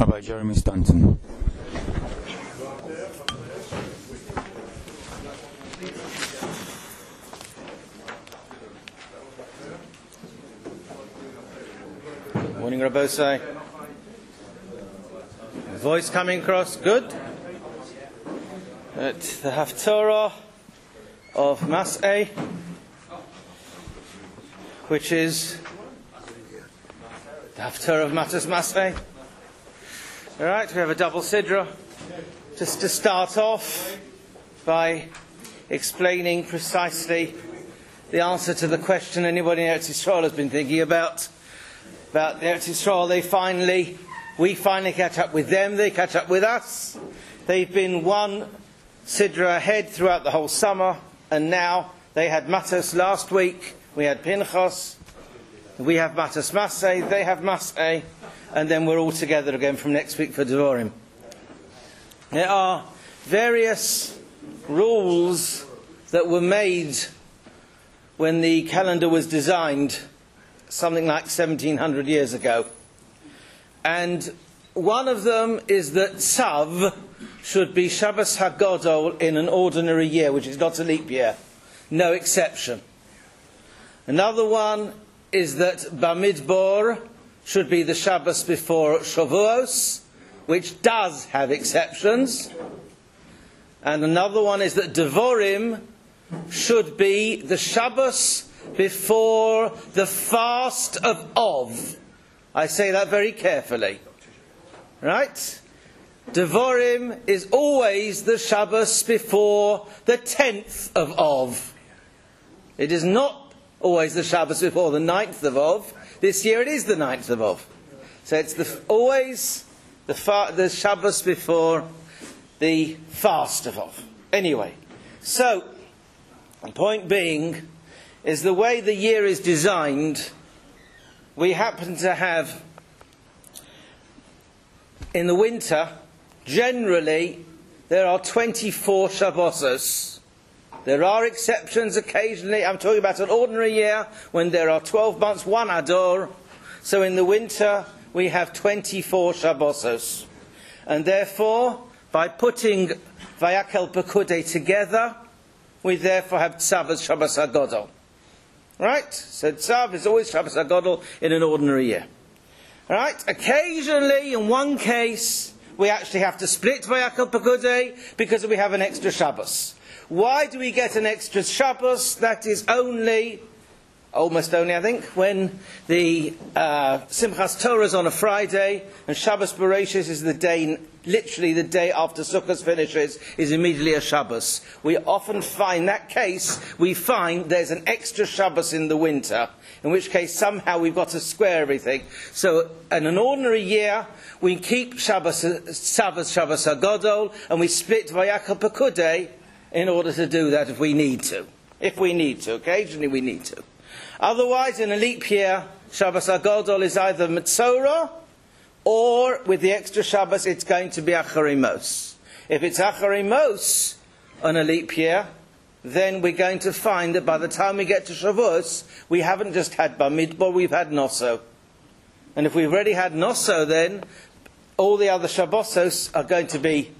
Rabbi Jeremy Stanton. Morning, Rabbosai. Voice coming across, good. At the Haftorah of Mas'eh, which is the Haftorah of Matas Mas'eh. All right, we have a double sidra. Just to start off by explaining precisely the answer to the question anybody in Eretz Yisrael has been thinking about the Eretz Yisrael. We finally catch up with them, they catch up with us. They've been one sidra ahead throughout the whole summer, and now they had Matos last week, we had Pinchas, we have Matas Mas'eh, they have Mas'eh, and then we're all together again from next week for Devorim. There are various rules that were made when the calendar was designed, something like 1700 years ago. And one of them is that Tzav should be Shabbos HaGadol in an ordinary year, which is not a leap year. No exception. Another one is that Bamidbar should be the Shabbos before Shavuos, which does have exceptions. And another one is that Devorim should be the Shabbos before the fast of Ov. I say that very carefully. Right? Devorim is always the Shabbos before the 10th of Ov. It is not always the Shabbos before the 9th of Ov. This year it is the 9th of Ov. So it's always the Shabbos before the fast of Ov. Anyway, so the point being is the way the year is designed, we happen to have in the winter, generally there are 24 Shabbosos. There are exceptions occasionally. I'm talking about an ordinary year when there are 12 months, one Ador. So in the winter we have 24 Shabbosos. And therefore, by putting Vayakel Pekudei together, we therefore have Tzav as Shabbos HaGadol. Right? So Tzav is always Shabbos HaGadol in an ordinary year. Right? Occasionally, in one case, we actually have to split Vayakel Pekudei because we have an extra Shabbos. Why do we get an extra Shabbos? That is almost only, I think, when the Simchas Torah is on a Friday and Shabbos Bereshis is the day, literally the day after Sukkot finishes, is immediately a Shabbos. We often find that case, we find there's an extra Shabbos in the winter, in which case somehow we've got to square everything. So in an ordinary year, we keep Shabbos HaGadol, and we split Vayakel Pekudei in order to do that if we need to. Occasionally we need to. Otherwise, in a leap year, Shabbos HaGadol is either Metzorah, or with the extra Shabbos, it's going to be Acharimos. If it's Acharimos on a leap year, then we're going to find that by the time we get to Shavuos, we haven't just had Bamidbar, we've had Noso. And if we've already had Noso, then all the other Shabbosos are going to be,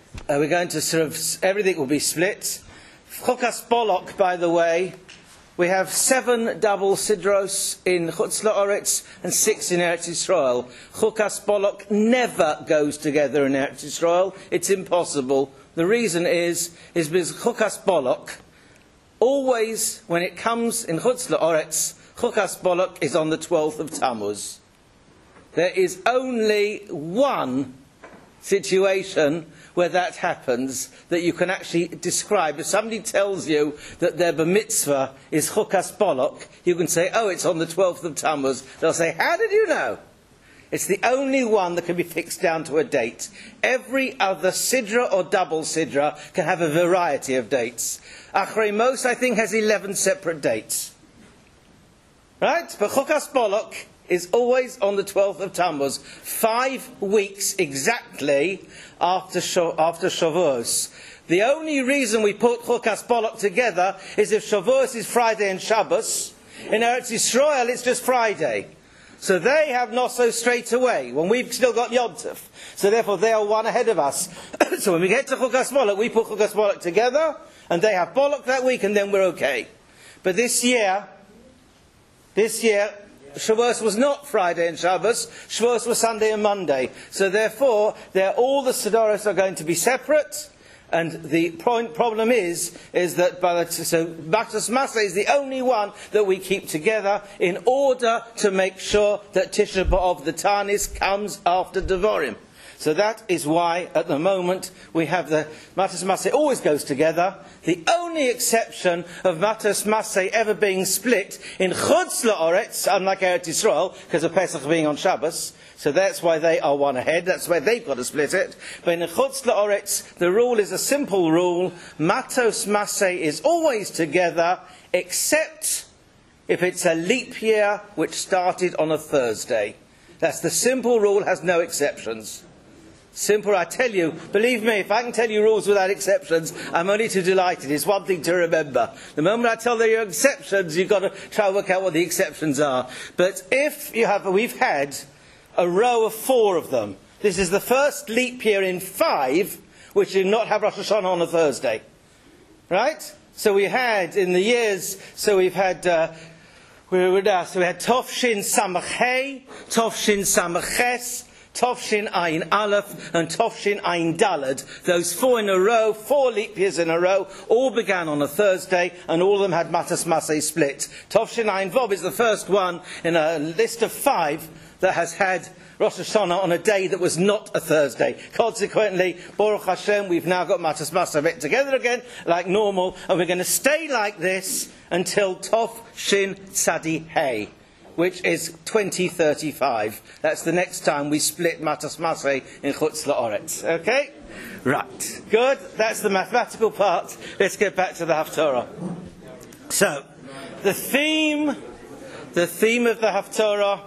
everything will be split. Chukas Bolok, by the way, we have 7 double sidros in Chutz La'aretz and 6 in Eretz Yisrael. Chukas Bolok never goes together in Eretz Yisrael. It's impossible. The reason is because Chukas Bolok, always when it comes in Chutz La'aretz, Chukas Bolok is on the 12th of Tammuz. There is only one situation where that happens that you can actually describe. If somebody tells you that their bar mitzvah is Chukas Bolok, you can say, oh, it's on the 12th of Tammuz. They'll say, how did you know? It's the only one that can be fixed down to a date. Every other sidra or double sidra can have a variety of dates. Achrei I think, has 11 separate dates. Right? But Chukas Bolok is always on the 12th of Tammuz, 5 weeks exactly after Shavuos. The only reason we put Chukas Bolok together is if Shavuos is Friday and Shabbos. In Eretz Yisrael, it's just Friday. So they have Noso straight away, when we've still got Yom Tov. So therefore they are one ahead of us. So when we get to Chukas Moloch, we put Chukas Moloch together, and they have Bolok that week, and then we're okay. But this year, Shavuos was not Friday and Shabbos, Shavuos was Sunday and Monday. So therefore, all the Sedoros are going to be separate. And the problem is that Matas Maseh is the only one that we keep together in order to make sure that Tisha B'Av, the Tanis, comes after Devarim. So that is why, at the moment, we have the Matas Maseh always goes together. The only exception of Matas Maseh ever being split in Chutz La'aretz, unlike Eretz Yisrael, because of Pesach being on Shabbos. So that's why they are one ahead. That's why they've got to split it. But in Chutz La'aretz, the rule is a simple rule. Matos Maseh is always together, except if it's a leap year which started on a Thursday. That's the simple rule, has no exceptions. Simple, I tell you, believe me, if I can tell you rules without exceptions, I'm only too delighted. It's one thing to remember. The moment I tell there are exceptions, you've got to try and work out what the exceptions are. But we've had a row of 4 of them. This is the first leap year in 5 which did not have Rosh Hashanah on a Thursday. Right? So we had, in the years, we had Tovshin Samach Hei, Tovshin Samach Ches, Tovshin Ayin Aleph and Tovshin Ayin Dalad. Those 4 in a row, 4 leap years in a row, all began on a Thursday, and all of them had Matas Maseh split. Tovshin Ayin Vov is the first one in a list of 5 that has had Rosh Hashanah on a day that was not a Thursday. Consequently, Baruch Hashem, we've now got Matas Maseh together again, like normal, and we're going to stay like this until Tov Shin Tzadi Hey, which is 2035. That's the next time we split Matas Maseh in Chutz La'aretz. Okay? Right. Good. That's the mathematical part. Let's get back to the Haftorah. So, the theme of the Haftorah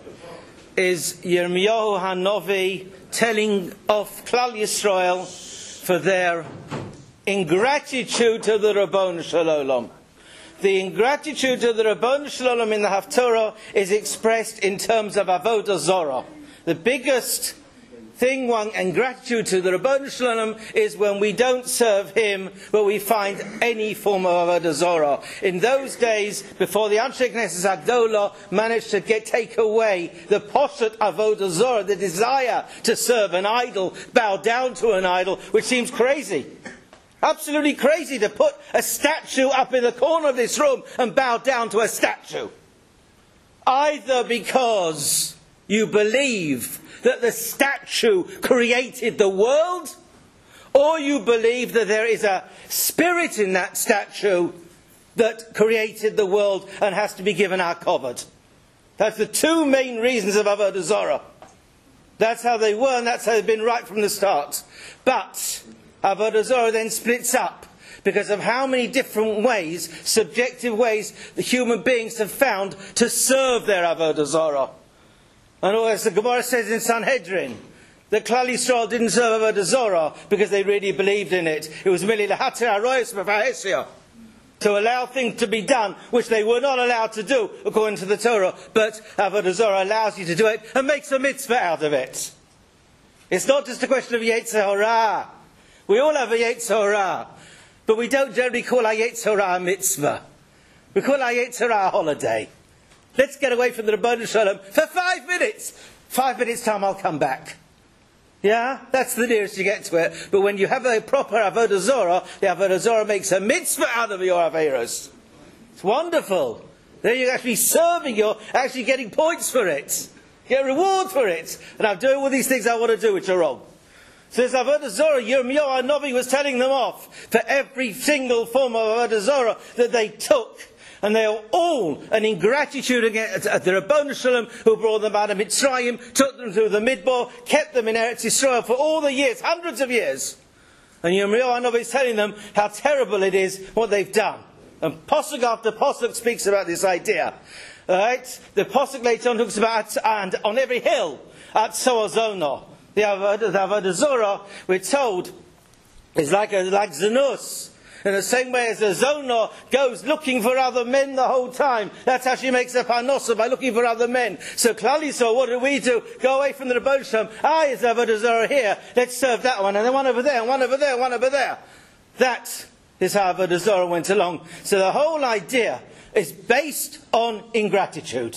is Yirmiyahu HaNovi telling off Klal Yisrael for their ingratitude to the Rabbon Shalom. The ingratitude to the Rabbon Shalom in the Haftorah is expressed in terms of Avodah Zorah. The biggest thing, ingratitude to the Rabbon Shalom, is when we don't serve him, but we find any form of Avodah Zorah. In those days, before the Anshe Knesset Agdolah managed to take away the Poshet Avodah Zorah, the desire to serve an idol, bow down to an idol, which seems crazy. Absolutely crazy to put a statue up in the corner of this room and bow down to a statue. Either because you believe that the statue created the world, or you believe that there is a spirit in that statue that created the world and has to be given our kavod. That's the 2 main reasons of Avodah Zorah. That's how they were, and that's how they've been right from the start. But Avodah Zorah then splits up because of how many different ways, subjective ways, the human beings have found to serve their Avodah Zorah. And as the Gemara says in Sanhedrin, that Klal Yisrael didn't serve Avodah Zorah because they really believed in it. It was merely lahatir haroyos b'va'esia, to allow things to be done which they were not allowed to do according to the Torah. But Avodah Zorah allows you to do it and makes a mitzvah out of it. It's not just a question of Yetzer Hara. We all have a Yetzer Hara, but we don't generally call our Yetzer Hara a mitzvah. We call our Yetzer Hara a holiday. Let's get away from the Rabbon Shalom for 5 minutes. 5 minutes time I'll come back. Yeah? That's the nearest you get to it. But when you have a proper Avodah Zorah, the Avodah Zorah makes a mitzvah out of your Averos. It's wonderful. Then you're actually serving, you're actually getting points for it. You get reward for it. And I'm doing all these things I want to do which are wrong. So this Avodah Zorah, Yirmiyahu HaNovi was telling them off for every single form of Avodah Zorah that they took. And they are all an ingratitude against the Rabbon Shalom, who brought them out of Mitzrayim, took them through the Midbar, kept them in Eretz Yisrael for all the years, hundreds of years. And Yirmiyahu HaNovi is telling them how terrible it is what they've done. And Pasuk after Pasuk speaks about this idea. Right? The Pasuk later on talks about, and on every hill, at Soazona, the Avodah Zorah, we're told, is like Zanus. In the same way as a Zonah goes looking for other men the whole time, that's how she makes her parnosa, by looking for other men. So Klal Yisrael, what do? Go away from the Rebbeinu Shalom. Is Avodah Zarah here? Let's serve that one, and then one over there, and one over there, one over there. That is how Avodah Zarah went along. So the whole idea is based on ingratitude.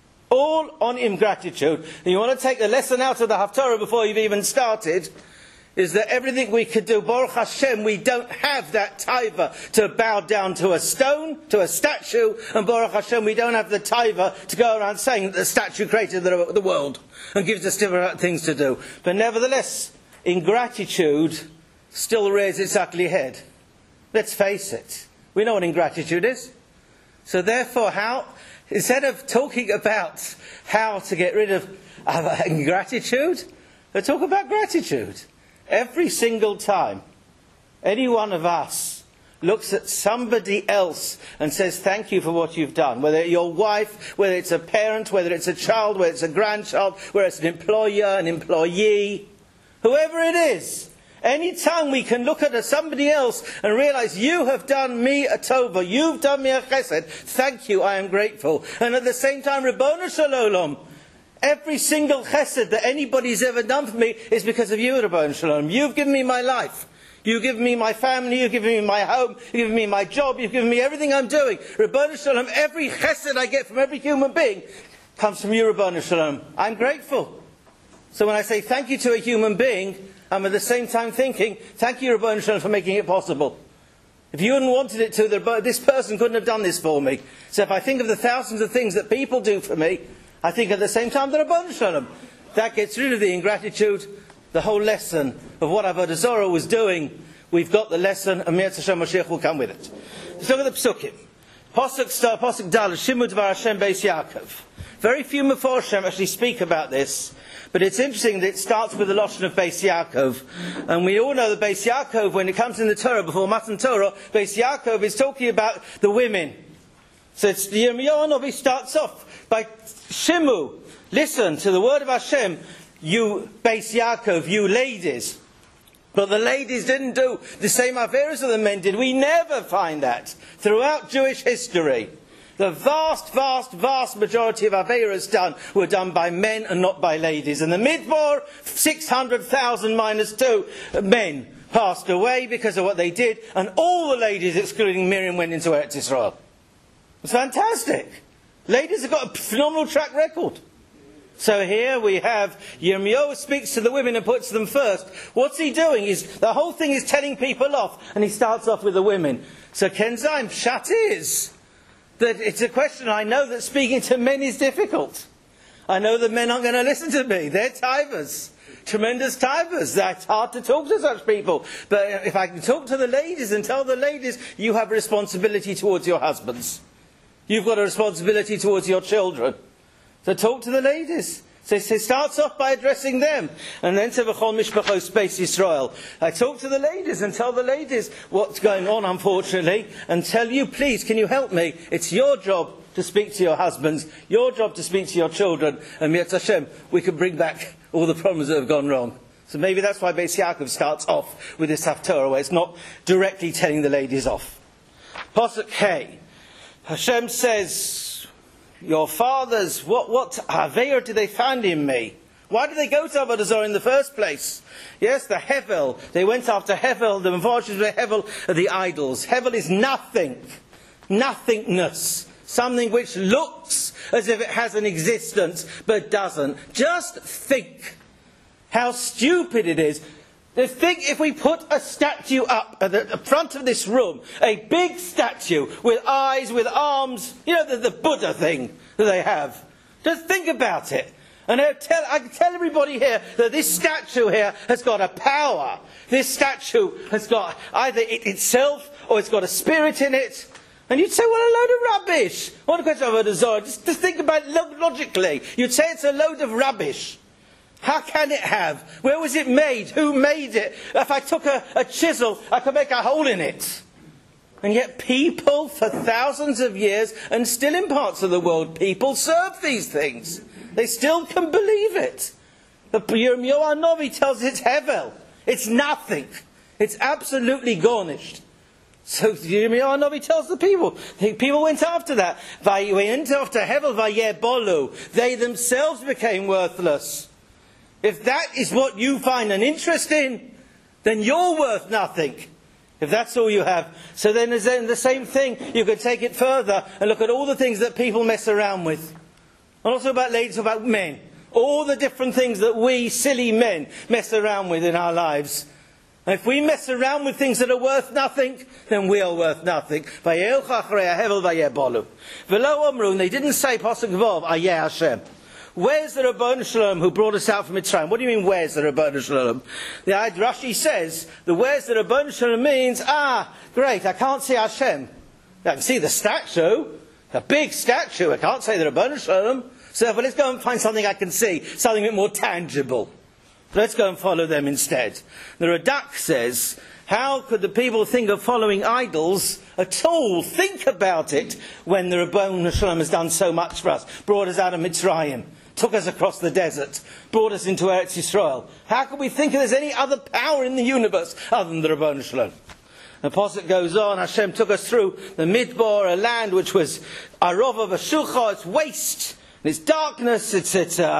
All on ingratitude. And you want to take the lesson out of the Haftarah before you've even started, is that everything we could do, Baruch Hashem, we don't have that taiva to bow down to a stone, to a statue, and Baruch Hashem, we don't have the taiva to go around saying that the statue created the world and gives us different things to do. But nevertheless, ingratitude still rears its ugly head. Let's face it. We know what ingratitude is. So therefore, instead of talking about how to get rid of ingratitude, let's talk about gratitude. Every single time any one of us looks at somebody else and says thank you for what you've done, whether it's your wife, whether it's a parent, whether it's a child, whether it's a grandchild, whether it's an employer, an employee, whoever it is, any time we can look at somebody else and realize you have done me a tova, you've done me a chesed, thank you, I am grateful. And at the same time, Ribono Shel Olam, every single chesed that anybody's ever done for me is because of you, Ribono Shel Olam. You've given me my life. You've given me my family. You've given me my home. You've given me my job. You've given me everything I'm doing. Ribono Shel Olam, every chesed I get from every human being comes from you, Ribono Shel Olam. I'm grateful. So when I say thank you to a human being, I'm at the same time thinking, thank you, Ribono Shel Olam, for making it possible. If you hadn't wanted it to, this person couldn't have done this for me. So if I think of the thousands of things that people do for me, I think at the same time that Ribono Shel Olam. That gets rid of the ingratitude, the whole lesson of what Avodah Zarah was doing. We've got the lesson, and Me'etz Hashem Mashiach will come with it. Let's look at the Psukim. Pasuk Dal, Shimud Dvar Hashem Beis Yaakov. Very few Meforshim actually speak about this, but it's interesting that it starts with the Lashon of Beis Yaakov. And we all know that Beis Yaakov, when it comes in the Torah, before Matan Torah, Beis Yaakov is talking about the women. So it's the Yirmiyahu Hanavi starts off by Shimu, listen to the word of Hashem, you Beis Yaakov, you ladies. But the ladies didn't do the same averas that the men did. We never find that throughout Jewish history. The vast, vast, vast majority of averas were done by men and not by ladies. And the Midbar, 600,000 minus 2 men passed away because of what they did, and all the ladies, excluding Miriam, went into Eretz Yisrael. It's fantastic. Ladies have got a phenomenal track record. So here we have Yirmiyahu speaks to the women and puts them first. What's he doing? The whole thing is telling people off, and he starts off with the women. So Kenzaim, Pshat is that it's a question. I know that speaking to men is difficult. I know that men aren't going to listen to me. They're tivers. Tremendous tivers. That's hard to talk to such people. But if I can talk to the ladies and tell the ladies, you have a responsibility towards your husbands. You've got a responsibility towards your children. So talk to the ladies. So he starts off by addressing them. And then to V'chol Mishpachos Beis Yisrael. I talk to the ladies and tell the ladies what's going on, unfortunately, and tell you, please, can you help me? It's your job to speak to your husbands, your job to speak to your children, and Me'etz Hashem, we can bring back all the problems that have gone wrong. So maybe that's why Beis Yaakov starts off with this Haftarah, where it's not directly telling the ladies off. Pasuk Hey. Hashem says, your fathers, what Aveir did they find in me? Why did they go to Avodah Zarah in the first place? Yes, the Hevel. They went after Hevel. The Mefarshim of Hevel are the idols. Hevel is nothing. Nothingness. Something which looks as if it has an existence, but doesn't. Just think how stupid it is. Think if we put a statue up at the front of this room, a big statue with eyes, with arms, you know, the Buddha thing that they have. Just think about it. And I can tell everybody here that this statue here has got a power. This statue has got either it itself or it's got a spirit in it. And you'd say, what a load of rubbish. What a question of Avodah Zarah. Just think about it logically. You'd say it's a load of rubbish. How can it have? Where was it made? Who made it? If I took a chisel, I could make a hole in it. And yet people, for thousands of years, and still in parts of the world, people serve these things. They still can believe it. But Yirmiyahu Hanavi tells it's Hevel. It's nothing. It's absolutely garnished. So Yirmiyahu Hanavi tells the people. The people went after that. They went after Hevel Vayeh Bolu. They themselves became worthless. If that is what you find an interest in, then you're worth nothing. If that's all you have. So then there's the same thing. You could take it further and look at all the things that people mess around with. And also about ladies, about men. All the different things that we, silly men, mess around with in our lives. And if we mess around with things that are worth nothing, then we are worth nothing. They didn't say, Pasuk Vav, Ayeh Hashem. Where's the Rabbanu Shalom who brought us out from Mitzrayim? What do you mean, where's the Rabbanu Shalom? The Rashi says, the where's the Rabbanu Shalom means, great, I can't see Hashem. I can see the statue, a big statue, I can't say the Rabbanu Shalom. So therefore, let's go and find something I can see, something a bit more tangible. Let's go and follow them instead. The Radak says, how could the people think of following idols at all? Think about it when the Rabbanu Shalom has done so much for us. Brought us out of Mitzrayim, took us across the desert, brought us into Eretz Yisrael. How can we think there's any other power in the universe other than the Rabbanu Shalom? The Pasuk goes on, Hashem took us through the Midbar, a land which was Arova Vashucha, it's waste. It's darkness, it's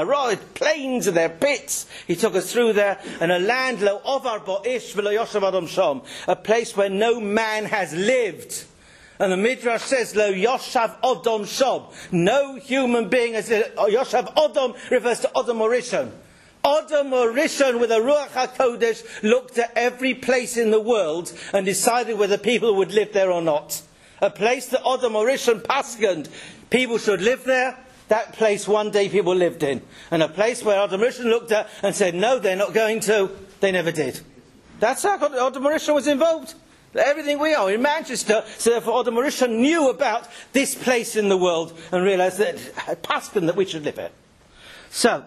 plains and their pits. He took us through there, and a land lo ovar bo'ish v'lo yoshav adam shom, a place where no man has lived. And the Midrash says lo yoshav adam shom, no human being has lived. Yoshav adam refers to Adam Orishon. Adam Orishon with a Ruach HaKodesh looked at every place in the world and decided whether people would live there or not. A place that Adam Orishon paskened, people should live there. That place one day people lived in. And a place where Adam Rishon looked at and said, no, they're not going to. They never did. That's how Adam Rishon was involved. Everything we are in Manchester. So therefore Adam Rishon knew about this place in the world and realised that Paskin that we should live here. So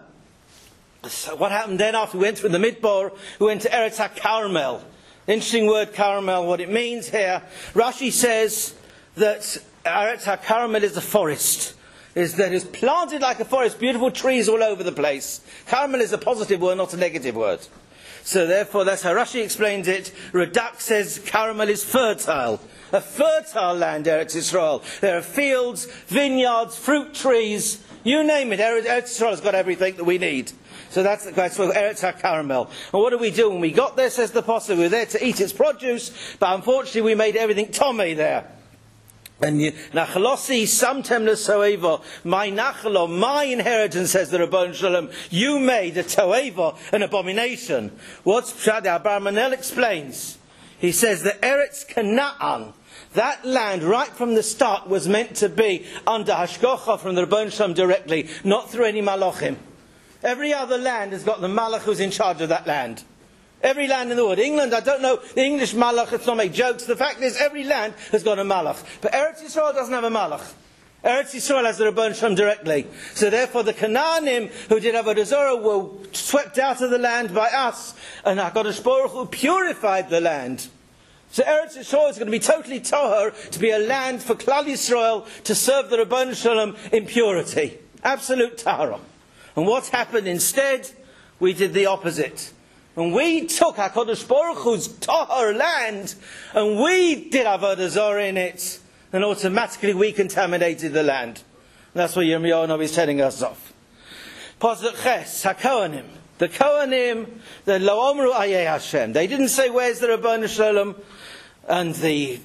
what happened then after we went through the Midbar? We went to Eretz HaKarmel. Interesting word, Carmel, what it means here. Rashi says that Eretz HaKarmel is a forest. That is planted like a forest, beautiful trees all over the place. Carmel is a positive word, not a negative word. So therefore, that's how Rashi explains it. Radak says Carmel is fertile. A fertile land, Eretz Yisrael. There are fields, vineyards, fruit trees, you name it. Eretz Yisrael has got everything that we need. So that's for Eretz HaKarmel. And what do we do when we got there, says the Apostle? We were there to eat its produce, but unfortunately we made everything tomei there. And Nachalosi samtem l'soeva, my nachalo, my inheritance, says the Rabbanu Shalom, you made a toeva, an abomination. What's Pshad? Abarmanel explains. He says that Eretz Canaan, that land right from the start was meant to be under Hashgocha from the Rabbanu Shalom directly, not through any Malachim. Every other land has got the Malach who's in charge of that land. Every land in the world. England, I don't know, the English Malach, let's not make jokes. The fact is, every land has got a Malach. But Eretz Yisrael doesn't have a Malach. Eretz Yisrael has the Rabbanu Shalom directly. So therefore the Canaanim who did Avodah Zarah were swept out of the land by us. And HaKadosh Baruch Hu purified the land. So Eretz Yisrael is going to be totally Tohar, to be a land for Klal Yisrael to serve the Rabbanu Shalom in purity. Absolute Tahara. And what happened instead? We did the opposite. And we took HaKadosh Baruch Hu's Tahar land, and we did Avodah Zarah in it, and automatically we contaminated the land. And that's what Yirmiyahu Hanavi is telling us of. Pasuk Ches, HaKohanim. The Kohanim, the Lo Omru Ayeh Hashem. They didn't say, where's the Rabbanu Shalom? And the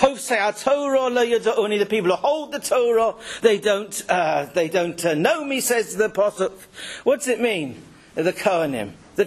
Torah lo yada'uni, the people who hold the Torah, they don't know me, says the Pasuk. What's it mean? The Kohanim. The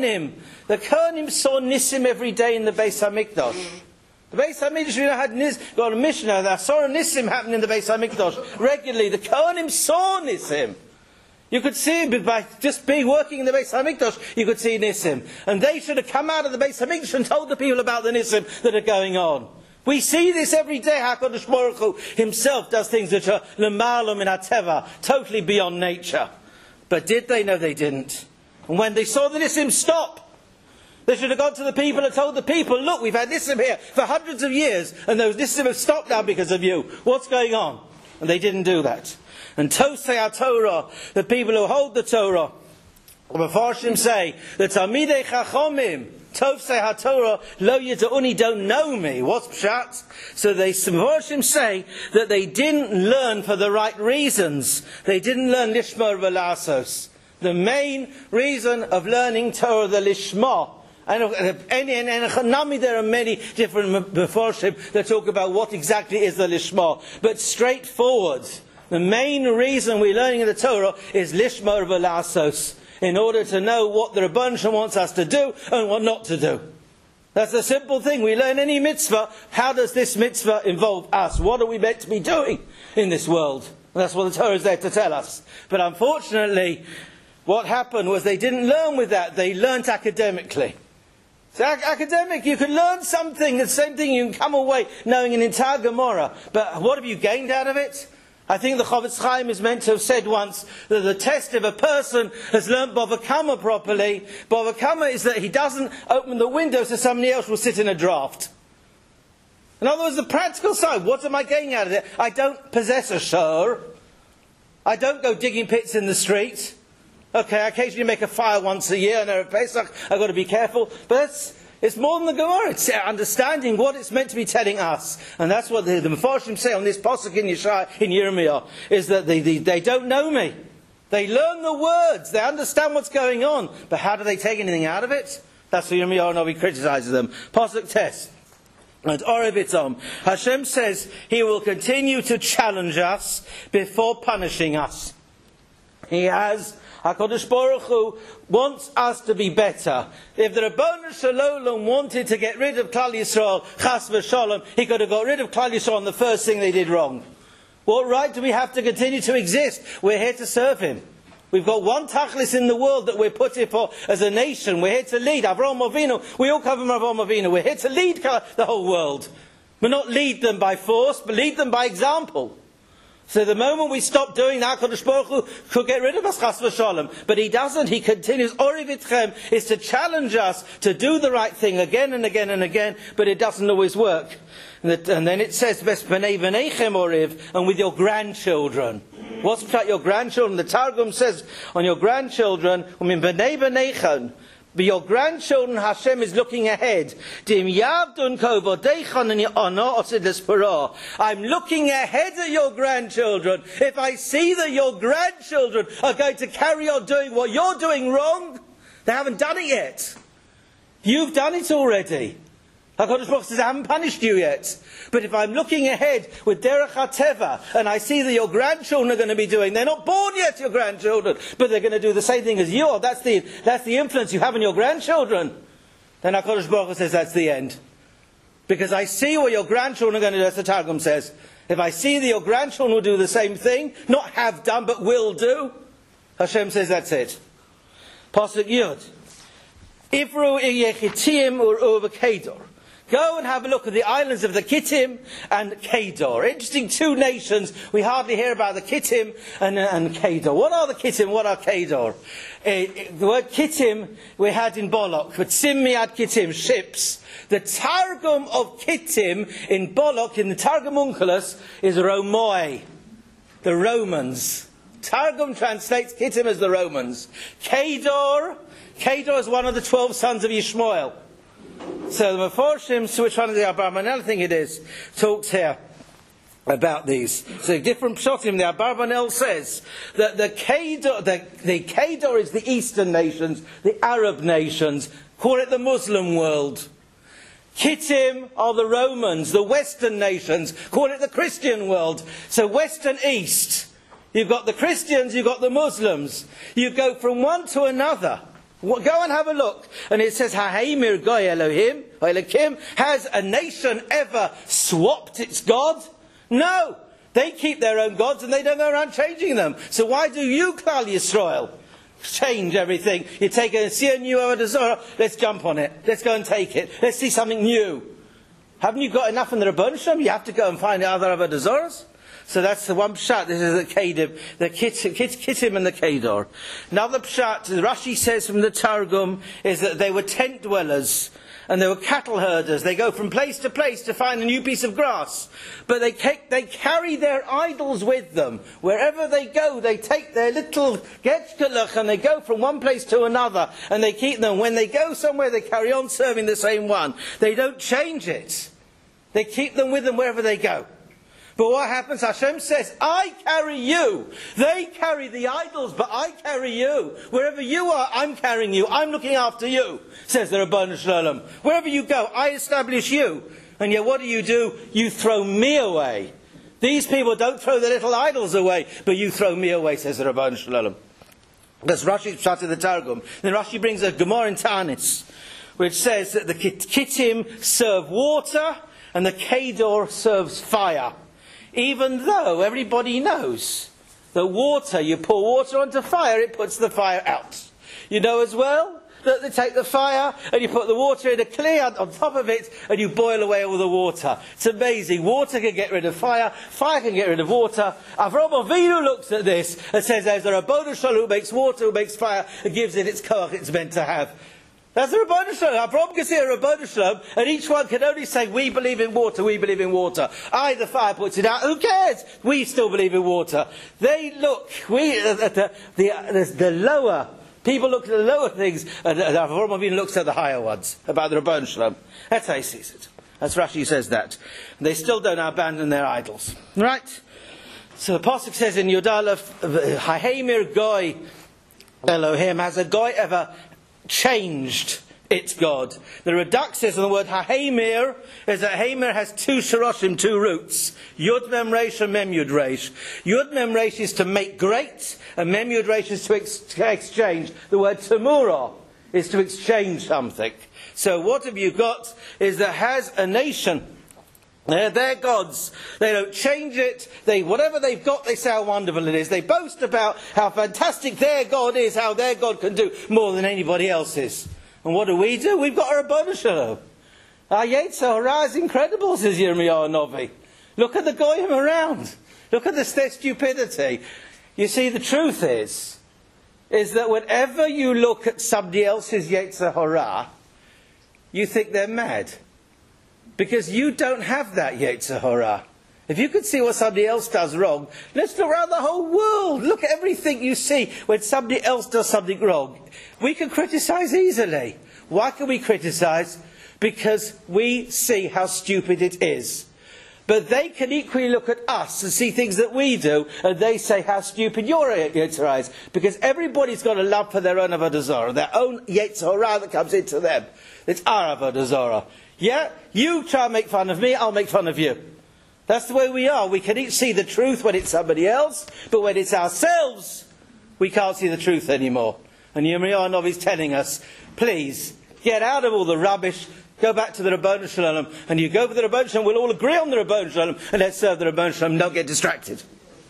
Kohanim saw Nisim every day in the Beis HaMikdash. The Beis HaMikdash got a Mishnah that saw a Nisim happen in the Beis HaMikdash regularly. The Kohanim saw Nisim. You could see it by just being working in the Beis HaMikdash, you could see Nisim. And they should have come out of the Beis HaMikdash and told the people about the Nisim that are going on. We see this every day. HaKadosh Baruch Hu himself does things which are l'malum min hateva, totally beyond nature. But did they? No, they didn't. And when they saw the Nisim stop, they should have gone to the people and told the people, look, we've had Nisim here for hundreds of years, and those Nisim have stopped now because of you. What's going on? And they didn't do that. And Tosei HaTorah, the people who hold the Torah, The Mefarshim say that Talmidei Chachomim Tovsei HaTorah Lo Yida'uni don't know me. What's pshat? So the Mefarshim say that they didn't learn for the right reasons. They didn't learn Lishma V'Lasos. The main reason of learning Torah, the Lishma. And there are many different Mefarshim that talk about what exactly is the Lishma. But straightforward, the main reason we're learning the Torah is Lishma V'Lasos, in order to know what the Rebbeinu Shalom wants us to do and what not to do. That's a simple thing. We learn any mitzvah. How does this mitzvah involve us? What are we meant to be doing in this world? And that's what the Torah is there to tell us. But unfortunately, what happened was they didn't learn with that. They learnt academically. So academic, you can learn something, the same thing, you can come away knowing an entire Gemara. But what have you gained out of it? I think the Chavetz Chaim is meant to have said once that the test if a person has learnt Bava Kama properly, Bava Kama is that he doesn't open the window so somebody else will sit in a draft. In other words, the practical side, what am I getting out of it? I don't possess a shor. I don't go digging pits in the street. Okay, I occasionally make a fire once a year, and at Pesach I've got to be careful. But it's more than the Gemara. It's understanding what it's meant to be telling us. And that's what the Mefarshim say on this Pasuk in Yirmiyah, is that they don't know me. They learn the words. They understand what's going on. But how do they take anything out of it? That's what Yirmiyah Novi criticizes them. Pasuk test. And Orevitom, Hashem says He will continue to challenge us before punishing us. He has. HaKadosh Baruch Hu wants us to be better. If the Rebbeinu Shalom wanted to get rid of Klal Yisrael, Chas v'Shalom, He could have got rid of Klal Yisrael on the first thing they did wrong. What right do we have to continue to exist? We're here to serve Him. We've got one tachlis in the world that we're put here for as a nation. We're here to lead. Avraham Avinu, we all come from Avraham Avinu. We're here to lead the whole world. But not lead them by force, but lead them by example. So the moment we stop doing that, HaKadosh Baruch Hu could get rid of us, Chas v'Shalom. But He doesn't. He continues. Ori v'tchem is to challenge us to do the right thing again and again and again, but it doesn't always work. And then it says, Ves b'nei v'neichem oriv, and with your grandchildren. What's about your grandchildren? The Targum says on your grandchildren, umin b'nei v'neichem. But your grandchildren, Hashem is looking ahead. I'm looking ahead at your grandchildren. If I see that your grandchildren are going to carry on doing what you're doing wrong, they haven't done it yet. You've done it already. HaKadosh Baruch Hu says, I haven't punished you yet. But if I'm looking ahead with Derech HaTeva, and I see that your grandchildren are going to be doing, they're not born yet, your grandchildren, but they're going to do the same thing as you are. That's the influence you have on your grandchildren. Then HaKadosh Baruch Hu says, that's the end. Because I see what your grandchildren are going to do, as the Targum says. If I see that your grandchildren will do the same thing, not have done, but will do, Hashem says, that's it. Pasuk Yud. Ivru Yechitim Ur Kedor. Go and have a look at the islands of the Kittim and Kedor. Interesting two nations. We hardly hear about the Kittim and Kedor. What are the Kittim? What are Kedor? The word Kittim we had in Bolok. But Simmiad Kittim, ships. The Targum of Kittim in Bolok, in the Targum Onkelos, is Romoi. The Romans. Targum translates Kittim as the Romans. Kedor is one of the 12 sons of Yishmael. So the Mefarshim, which one of the Abarbanel I think it is, talks here about these. So different pshatim, the Abarbanel says that the Kedor is the Eastern nations, the Arab nations, call it the Muslim world. Kittim are the Romans, the Western nations, call it the Christian world. So West and East. You've got the Christians, you've got the Muslims. You go from one to another. Go and have a look. And it says, Ha'imir Goy Elohim, Elokim, has a nation ever swapped its God? No. They keep their own gods and they don't go around changing them. So why do you, Klal Yisrael, change everything? You see a new Avodah Zarah, let's jump on it. Let's go and take it. Let's see something new. Haven't you got enough in the Rebbeinu Shalom? You have to go and find other Avodah Zarahs? So that's the one pshat. This is the Kedim, the Kittim and the Kedor. Another pshat, Rashi says from the Targum, is that they were tent dwellers. and they were cattle herders. They go from place to place to find a new piece of grass. But they carry their idols with them. Wherever they go, they take their little getchkalach and they go from one place to another. And they keep them. When they go somewhere, they carry on serving the same one. They don't change it. They keep them with them wherever they go. But what happens? Hashem says, I carry you. They carry the idols, but I carry you. Wherever you are, I'm carrying you. I'm looking after you, says the Rabbanu Shalom. Wherever you go, I establish you. And yet what do? You throw me away. These people don't throw the little idols away, but you throw me away, says the Rabbanu Shalom. That's Rashi's Pshat in the Targum. Then Rashi brings a Gemara in Tanis, which says that the Kittim serve water and the Kedor serves fire. Even though everybody knows that water, you pour water onto fire, it puts the fire out. You know as well that they take the fire and you put the water in a clear on top of it and you boil away all the water. It's amazing. Water can get rid of fire. Fire can get rid of water. Avraham Avinu looks at this and says there's a Rabbanu Shalom who makes water, who makes fire, and gives it its koach it's meant to have. That's the Rabbanu Shalom. Avraham can see a Rabbanu Shalom, and each one can only say, we believe in water, we believe in water. The fire puts it out. Who cares? We still believe in water. They look, the lower, people look at the lower things, and Avraham Avinu looks at the higher ones, about the Rabbanu Shalom. That's how he sees it. That's Rashi says that. They still don't abandon their idols. Right? So the Pasuk says in Yud Aleph, Hahemir Goy Elohim, has a Goy ever changed its God? The Radak says on the word Hahemir is that Hemir has two sharoshim, two roots. Yud Mem Reish and Mem Yud Reish. Yud Mem Reish is to make great, and Mem Yud Reish is to exchange. The word Tamura is to exchange something. So what have you got is that has a nation, they're their gods. They don't change it. Whatever they've got, they say how wonderful it is. They boast about how fantastic their God is, how their God can do more than anybody else's. And what do? We've got a Rabbanu Shalom. Our Yetzer Hara is incredible, says Yirmiyahu Novi. Look at the goyim around. Look at their stupidity. You see, the truth is that whenever you look at somebody else's Yetzer Hara, you think they're mad. Because you don't have that Yetzer Hara. If you could see what somebody else does wrong, let's look around the whole world. Look at everything you see when somebody else does something wrong. We can criticize easily. Why can we criticize? Because we see how stupid it is. But they can equally look at us and see things that we do, and they say how stupid your Yetzer Hara is. Because everybody's got a love for their own Avodah Zarah, their own Yetzer Hara that comes into them. It's our Avodah Zarah. Yeah? You try and make fun of me, I'll make fun of you. That's the way we are. We can each see the truth when it's somebody else, but when it's ourselves, we can't see the truth anymore. And Yirmiyahu Novi is telling us, please, get out of all the rubbish, go back to the Rabbanu Shalom, and you go for the Rabbanu Shalom, we'll all agree on the Rabbanu Shalom, and let's serve the Rabbanu Shalom, don't get distracted.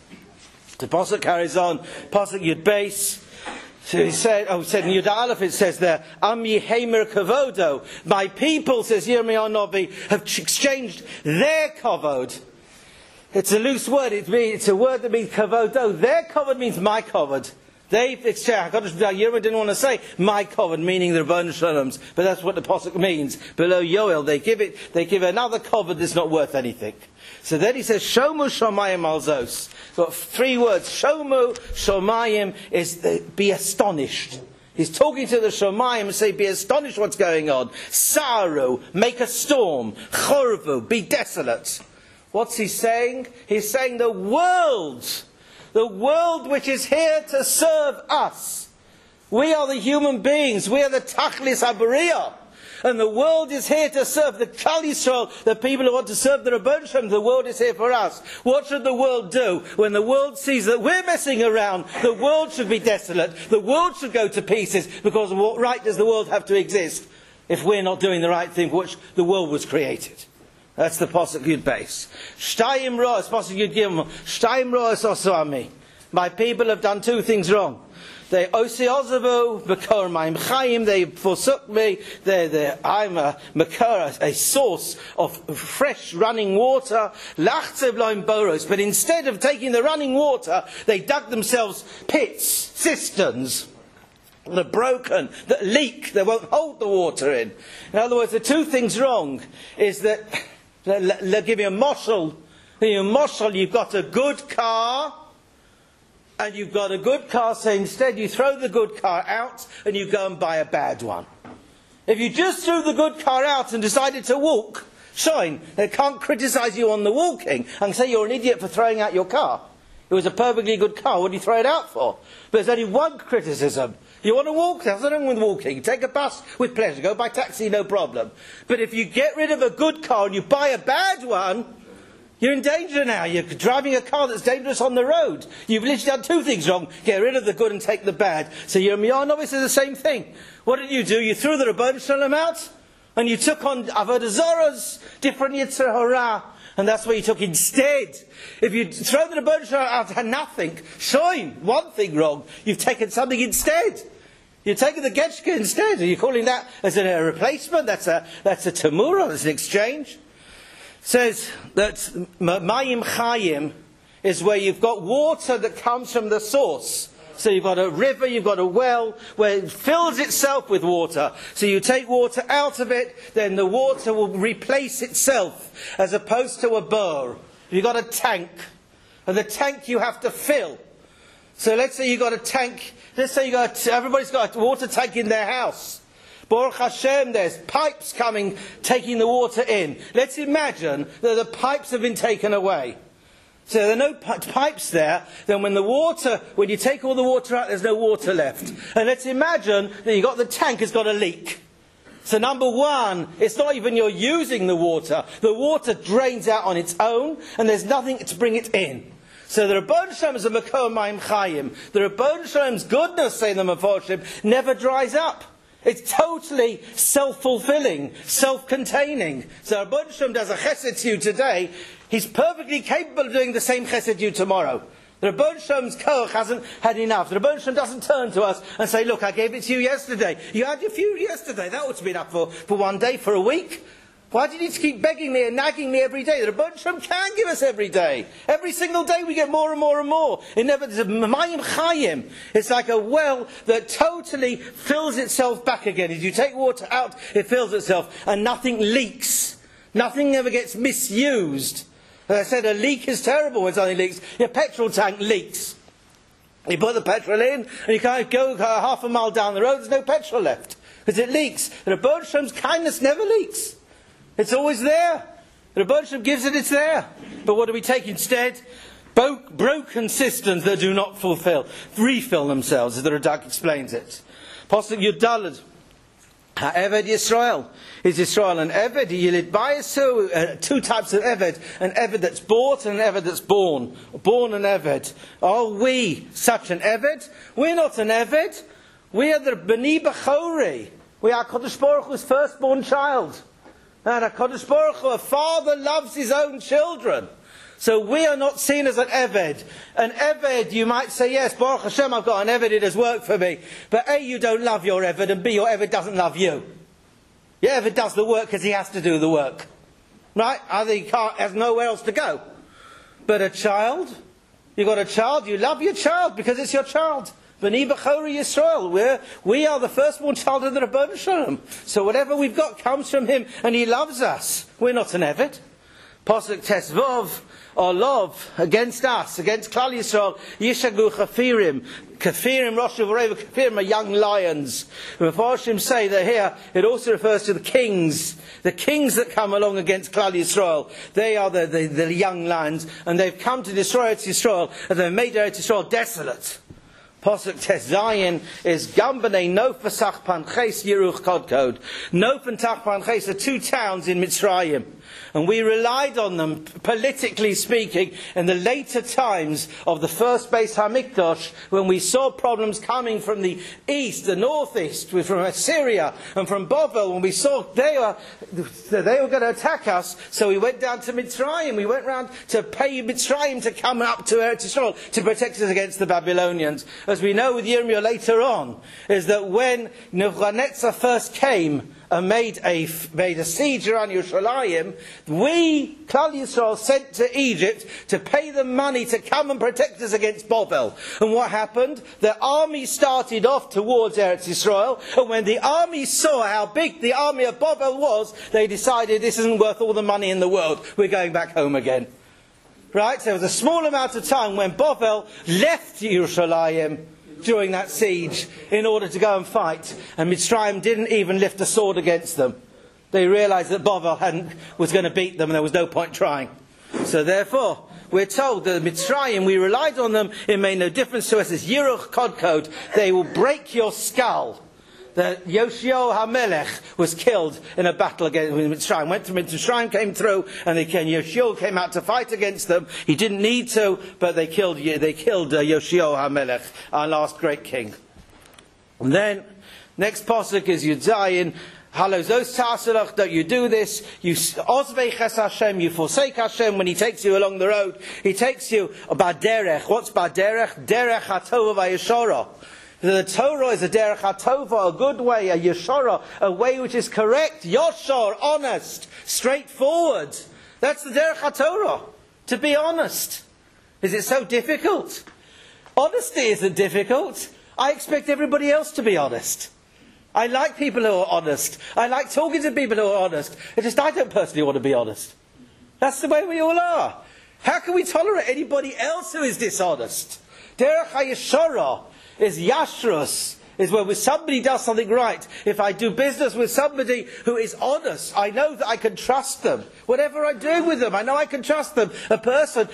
The Pasuk carries on, Pasuk Yud Beis. So he said in Yud Aleph it says there, Am Yehemer Kavodo. My people, says Yirmiyahu Novi, have exchanged their kavod. It's a loose word. It's a word that means kavodo. Their kavod means my kavod. They've exchanged. Yirmiyahu didn't want to say my kavod, meaning the Rabbanu Shalom's, but that's what the pasuk means. Below Yoel, they give another kavod that's not worth anything. So then he says, Shomu Shomayim Alzos. Got three words. Shomu Shomayim is be astonished. He's talking to the Shomayim and say, be astonished what's going on. Saru, make a storm. Chorvu, be desolate. What's he saying? He's saying the world which is here to serve us. We are the human beings. We are the Tachlis Habariyah. And the world is here to serve the Klal Yisrael, the people who want to serve the Rabbanu Shalom. The world is here for us. What should the world do? When the world sees that we're messing around, the world should be desolate. The world should go to pieces, because what right does the world have to exist if we're not doing the right thing for which the world was created? That's the Pasuk Yud Beis. Shtayim Ro'as, Pasuk Yud Gimel. Shtayim Ro'as Osami. My people have done two things wrong. They osiozavu b'kor ma'im chayim. They forsook me. I'm a makor, a source of fresh running water. Lachzev loim boros. But instead of taking the running water, they dug themselves pits, cisterns. that are broken, that leak, that won't hold the water in. In other words, the two things wrong is that, they'll give you a moshel. You've got a good car, and you've got a good car, so instead you throw the good car out and you go and buy a bad one. If you just threw the good car out and decided to walk, fine, they can't criticise you on the walking and say you're an idiot for throwing out your car. It was a perfectly good car, what do you throw it out for? But there's only one criticism. You want to walk? There's nothing wrong with walking. Take a bus with pleasure. Go by taxi, no problem. But if you get rid of a good car and you buy a bad one, you're in danger now. You're driving a car that's dangerous on the road. You've literally done two things wrong. Get rid of the good and take the bad. So you're obviously the same thing. What did you do? You threw the Rebbeinu Shalom out and you took on Avodah Zarah's different Yetzer Hara. And that's what you took instead. If you throw the Rebbeinu Shalom out and nothing, shine, one thing wrong. You've taken something instead. You're taking the Getchka instead. Are you calling that as a replacement? That's a Tamura, that's an exchange. Says that Mayim Chayim is where you've got water that comes from the source. So you've got a river, you've got a well, where it fills itself with water. So you take water out of it, then the water will replace itself, as opposed to a bur. You've got a tank, and the tank you have to fill. So let's say you've got a tank, everybody's got a water tank in their house. Baruch Hashem, there's pipes coming, taking the water in. Let's imagine that the pipes have been taken away. So there are no pipes there, then when you take all the water out, there's no water left. And let's imagine that you've got the tank has got a leak. So number one, it's not even you're using the water. The water drains out on its own, and there's nothing to bring it in. So the Rebbeinu Shalom is a Makor Mayim Chayim. The Rebbeinu Shalom's goodness, say the Mefarshim, never dries up. It's totally self-fulfilling, self-containing. So Rebbeinu Shalom does a chesed to you today, he's perfectly capable of doing the same chesed to you tomorrow. The Rebbeinu Shalom's koach hasn't had enough. The Rebbeinu Shalom doesn't turn to us and say, look, I gave it to you yesterday. You had your few yesterday. That ought to be enough for one day, for a week. Why do you need to keep begging me and nagging me every day? The Rebbeinu Shalom can give us every day. Every single day we get more and more and more. It's a Mayim Chayim. It's like a well that totally fills itself back again. As you take water out, it fills itself. And nothing leaks. Nothing ever gets misused. As I said, a leak is terrible when something leaks. Your petrol tank leaks. You put the petrol in, and you can't go half a mile down the road, there's no petrol left. Because it leaks. The Rebbeinu Shalom's kindness never leaks. It's always there. The Rebbeinu Shalom gives it, it's there. But what do we take instead? Broken cisterns that do not refill themselves, as the Radak explains it. Pasuk Yud Eved Yisrael is Yisrael, and Eved Yilid Bayasu, two types of Eved, an Eved that's bought and an Eved that's born. Born and Eved. Are we such an Eved? We're not an Eved. We are the B'ni B'chori. We are Kodesh Baruch Hu's firstborn child. And HaKadosh Baruch Hu, a father loves his own children. So we are not seen as an Eved. An Eved, you might say, yes, Baruch Hashem, I've got an Eved, it has worked for me. But A, you don't love your Eved, and B, your Eved doesn't love you. Your Eved does the work because he has to do the work. Right? Either he has nowhere else to go. But a child, you've got a child, you love your child because it's your child. B'ni B'chori Yisrael. We are the firstborn child of the Rebbeinu Shalom. So whatever we've got comes from him, and he loves us. We're not an Eved. Pasuk Tesvav, or love, against us, against Klal Yisrael, Yishagu Kafirim. Kafirim, Rosh Hashanah, Kafirim are young lions. The Mefarshim say that here, it also refers to the kings. The kings that come along against Klal Yisrael. They are the young lions, and they've come to destroy Eretz Yisrael, and they've made Eretz Yisrael desolate. Pasuk Tes Zayin is Gambane Nof v'Sach Panches Yeruch Kodkod. Nof and Tach Panches are two towns in Mitzrayim. And we relied on them, politically speaking, in the later times of the first Beis HaMikdash, when we saw problems coming from the east, the northeast, from Assyria and from Babel, when we saw they were going to attack us, so we went down to Mitzrayim. We went round to pay Mitzrayim to come up to Eretz Yisrael to protect us against the Babylonians. as we know with Yirmiyah later on, is that when Nebuchadnezzar first came and made a siege around Yerushalayim, we, Klal Yisrael, sent to Egypt to pay them money to come and protect us against Bovel. And what happened? The army started off towards Eretz Yisrael, and when the army saw how big the army of Bovel was, they decided this isn't worth all the money in the world. We're going back home again. Right? So there was a small amount of time when Bovel left Yerushalayim during that siege in order to go and fight, and Mitzrayim didn't even lift a sword against them. They realised that Bovel was going to beat them and there was no point trying. So therefore, we're told that Mitzrayim, we relied on them, it made no difference to us. It's Yiruch Kodkod, they will break your skull. That Yoshio HaMelech was killed in a battle against Mitzrayim. Went to Mitzrayim, came through, and Yoshio came out to fight against them. He didn't need to, but they killed Yoshio HaMelech, our last great king. And then, next pasuk is Yudzayin. Halozos ta'asalach, don't you do this? You ozveiches Hashem, you forsake Hashem when He takes you along the road. He takes you baderech. What's baderech? Derech hatova v'yeshora. The Torah is a derech hatova, a good way, a yeshara, a way which is correct, yoshar, honest, straightforward. That's the derech haTorah, to be honest. Is it so difficult? Honesty isn't difficult. I expect everybody else to be honest. I like people who are honest. I like talking to people who are honest. It's just I don't personally want to be honest. That's the way we all are. How can we tolerate anybody else who is dishonest? Derech hayeshara is yashrus, is when somebody does something right. If I do business with somebody who is honest, I know that I can trust them. Whatever I do with them, I know I can trust them. A person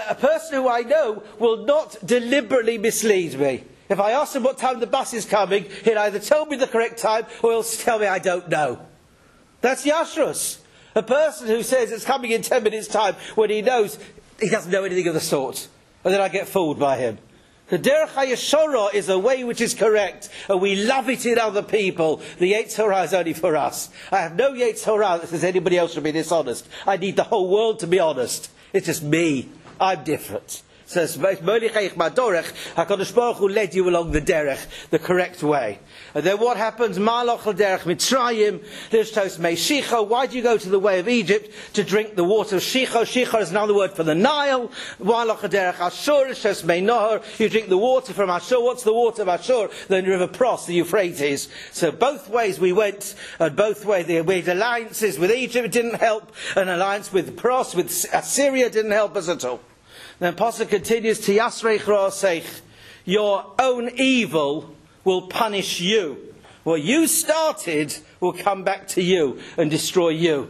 who I know will not deliberately mislead me. If I ask him what time the bus is coming, he'll either tell me the correct time or he'll tell me I don't know. That's yashrus. A person who says it's coming in 10 minutes' time when he knows he doesn't know anything of the sort. And then I get fooled by him. The derech hayeshara is a way which is correct, and we love it in other people. The Yetzer Hara is only for us. I have no Yetzer Hara that says anybody else should be dishonest. I need the whole world to be honest. It's just me. I'm different. So HaKadosh Baruch Hu led you along the derech, the correct way. And then what happens? Malach derech Mitzrayim, Lishtos mei Shicho. Why do you go to the way of Egypt? To drink the water of Shicho. Shicho is another word for the Nile. Malach derech Ashur, Lishtos mei Nohar. You drink the water from Ashur. What's the water of Ashur? The river Pros, the Euphrates. So both ways we went, and both ways we had alliances with Egypt didn't help, an alliance with Pros, with Assyria didn't help us at all. Then Pasuk continues, Tiyasreich ra'aseich, your own evil will punish you. What you started will come back to you and destroy you.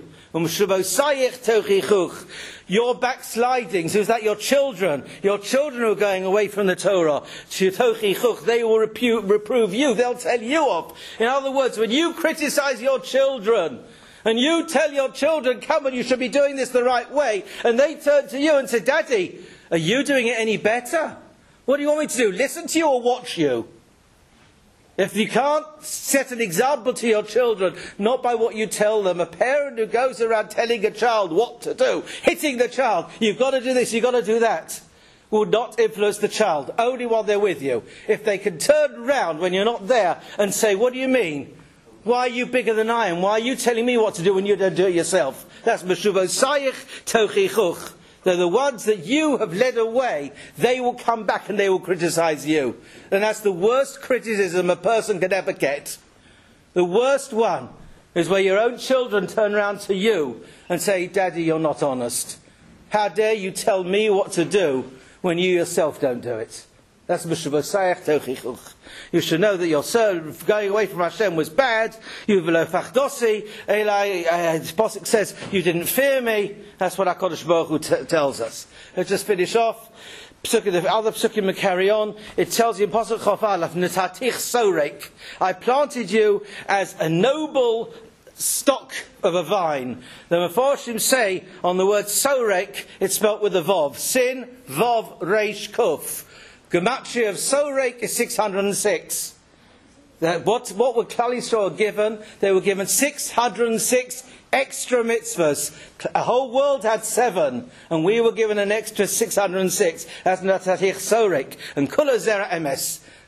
Your backsliding, so is that your children? Your children who are going away from the Torah. They will reprove you. They'll tell you off. In other words, when you criticize your children, and you tell your children, come on, you should be doing this the right way, and they turn to you and say, Daddy, are you doing it any better? What do you want me to do? Listen to you or watch you? If you can't set an example to your children, not by what you tell them, a parent who goes around telling a child what to do, hitting the child, you've got to do this, you've got to do that, will not influence the child, only while they're with you. If they can turn around when you're not there and say, what do you mean? Why are you bigger than I am? Why are you telling me what to do when you don't do it yourself? That's Meshuvosayich Tochichuch. They're the ones that you have led away. They will come back and they will criticize you. And that's the worst criticism a person can ever get. The worst one is where your own children turn around to you and say, Daddy, you're not honest. How dare you tell me what to do when you yourself don't do it? That's Meshuvosayich Tochichuch. You should know that your going away from Hashem was bad. You v'lo fachdosi. The Pasuk says, you didn't fear me. That's what HaKadosh Baruch Hu tells us. Let's just finish off. The other psukim will carry on. It tells you in Pasuk Chof Aleph, Netatich sorek. I planted you as a noble stock of a vine. The Mefarshim say on the word sorek, it's spelt with a vav. Sin, vav, reish, kuf. Gematria of Sorek is 606. What were Klal Yisrael given? They were given 606 extra mitzvahs. A whole world had 7, and we were given an extra 606. That's Netatich Sorek. And Kula Zera Emes.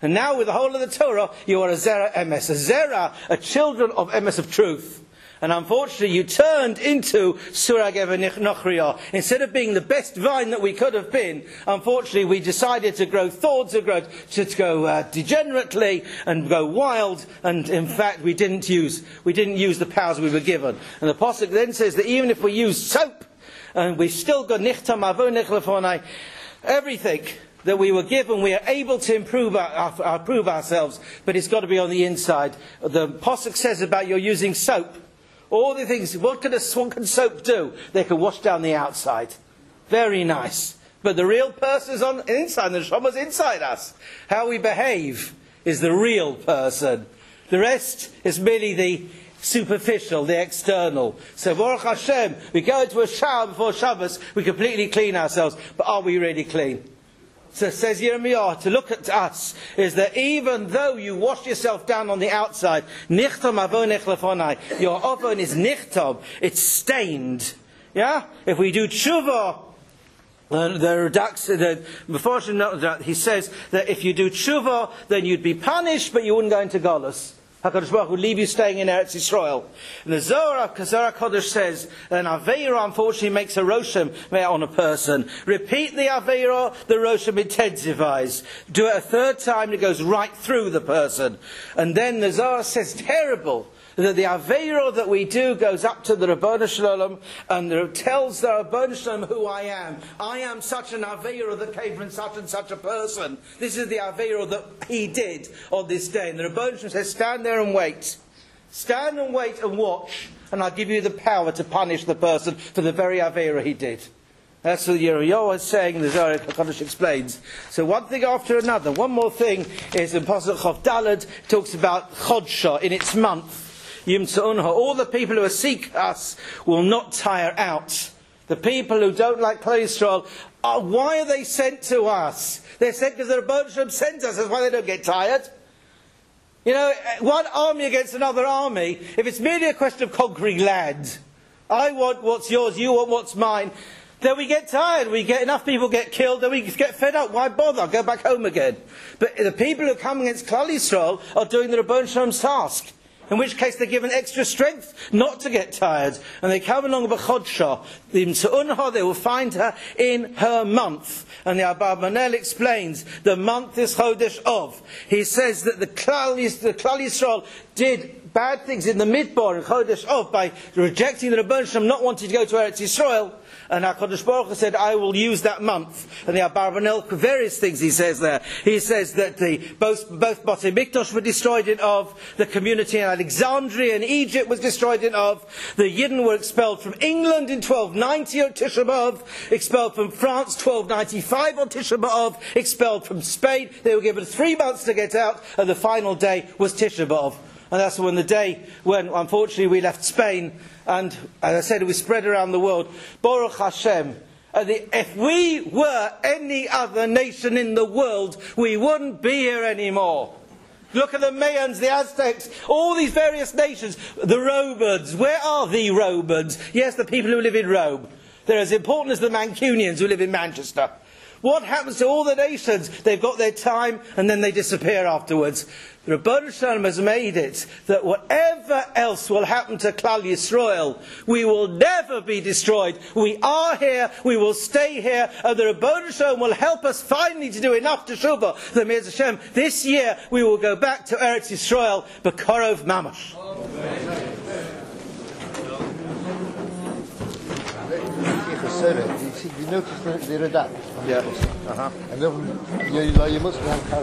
And now with the whole of the Torah, you are a Zera Emes. A Zera, a children of Emes, of truth. And unfortunately, you turned into Surah Geva Nochriya. Instead of being the best vine that we could have been, unfortunately, we decided to grow thorns, to go degenerately and go wild. And in fact, we didn't use the powers we were given. And the Pasuk then says that even if we use soap, and we've still got Nichtam Avonech Lefonai, everything that we were given, we are able to improve ourselves, but it's got to be on the inside. The Pasuk says about you're using soap. All the things, what can soap do? They can wash down the outside. Very nice. But the real person is on the inside, the Neshama's inside us. How we behave is the real person. The rest is merely the superficial, the external. So Baruch Hashem, we go into a shower before Shabbos, we completely clean ourselves, but are we really clean? So says Yirmiyah, to look at us is that even though you wash yourself down on the outside, nichtam avonech lefonai, your avon is nichtam, it's stained. Yeah? If we do tshuva, he says that if you do tshuva, then you'd be punished, but you wouldn't go into galus. HaKadosh Baruch would leave you staying in Eretz Yisrael. And the Zohar Kodesh says an Aveira unfortunately makes a Roshem on a person. Repeat the Aveira, the Roshem intensifies. Do it a third time, it goes right through the person. And then the Zohar says, terrible, that the Aveira that we do goes up to the Rabbanu Shalom and tells the Rabbanu Shalom who I am. I am such an Aveira that came from such and such a person. This is the Aveira that he did on this day. And the Rabbanu Shalom says, stand there and wait. Stand and wait and watch, and I'll give you the power to punish the person for the very Aveira he did. That's what Yirmiyah is saying, the Zohar Kodesh explains. So one thing after another. One more thing is in Pasuk Chav Daled, talks about Chodsha, in its month. Yom Tza'unha, all the people who seek us will not tire out. The people who don't like Klal Yisrael, why are they sent to us? They're sent because the Rebbeinu Shalom sent us, that's why they don't get tired. You know, one army against another army, if it's merely a question of conquering land, I want what's yours, you want what's mine, then we get tired, enough people get killed, then we get fed up, why bother, go back home again. But the people who come against Klal Yisrael are doing the Rebbeinu Shalom's task. In which case they're given extra strength not to get tired. And they come along with Chodsha. In Tza'unha, they will find her in her month. And the Abarbanel explains, the month is Chodesh Of. He says that the Klal Yisrael did bad things in the Midbar in Chodesh Of by rejecting the Rebbeinu Shalom, not wanting to go to Eretz Yisrael. And HaKadosh Baruch Hu said, I will use that month. And the Abarbanel, various things he says there. He says that both Batei Mikdash were destroyed in Of, the community in Alexandria and Egypt was destroyed in Of, the Yidden were expelled from England in 1290 on Tisha B'Av, expelled from France 1295 on Tisha B'Av, expelled from Spain. They were given 3 months to get out, and the final day was Tisha B'Av. And that's when the day when, unfortunately, we left Spain, and, as I said, we spread around the world. Baruch Hashem. If we were any other nation in the world, we wouldn't be here anymore. Look at the Mayans, the Aztecs, all these various nations. The Romans. Where are the Romans? Yes, the people who live in Rome. They're as important as the Mancunians who live in Manchester. What happens to all the nations? They've got their time and then they disappear afterwards. The Rebbeinu Shalom has made it that whatever else will happen to Klal Yisrael, we will never be destroyed. We are here, we will stay here, and the Rebbeinu Shalom will help us finally to do enough teshuvah that Me'ez Hashem, this year we will go back to Eretz Yisrael, B'Korov Mamash. You notice the redact? Yeah. And then you must have